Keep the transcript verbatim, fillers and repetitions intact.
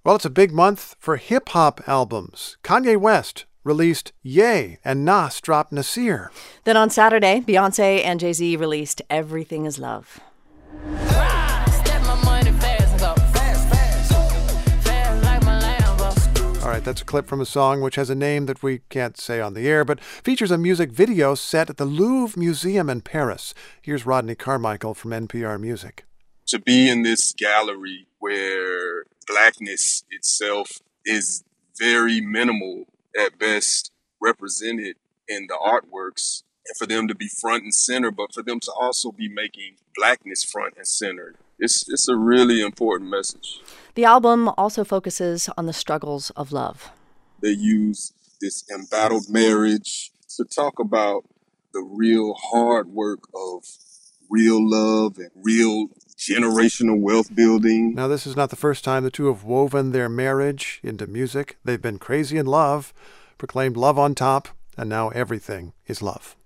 Well, it's a big month for hip-hop albums. Kanye West released Ye, and Nas dropped Nasir. Then on Saturday, Beyonce and Jay-Z released Everything Is Love. All right, that's a clip from a song which has a name that we can't say on the air, but features a music video set at the Louvre Museum in Paris. Here's Rodney Carmichael from N P R Music. To be in this gallery where Blackness itself is very minimal at best represented in the artworks, and for them to be front and center, but for them to also be making Blackness front and center, it's it's a really important message. The album also focuses on the struggles of love. They use this embattled marriage to talk about the real hard work of real love and real generational wealth building. Now, this is not the first time the two have woven their marriage into music. They've been crazy in love, proclaimed love on top, and now everything is love.